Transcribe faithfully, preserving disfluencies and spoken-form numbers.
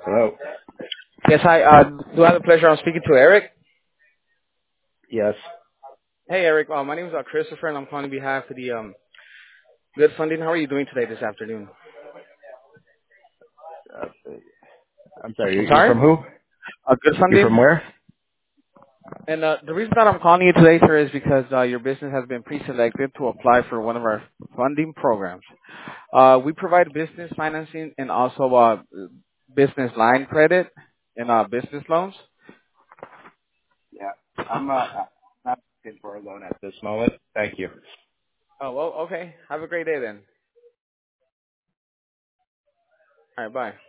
Hello. Yes, hi. Uh, do I have the pleasure of speaking to Eric? Yes. Hey, Eric. Uh, my name is uh, Christopher, and I'm calling on behalf of the um, Good Funding. How are you doing today this afternoon? Uh, I'm sorry. I'm You're, you're sorry? from who? Uh, Good You're from Funding? where? And uh, the reason that I'm calling you today, sir, is because uh, your business has been pre-selected to apply for one of our funding programs. Uh, we provide business financing and also uh, business line credit and uh, business loans. Yeah. I'm uh, I'm not looking for a loan at this moment. Thank you. Oh, well, okay. Have a great day then. All right, bye.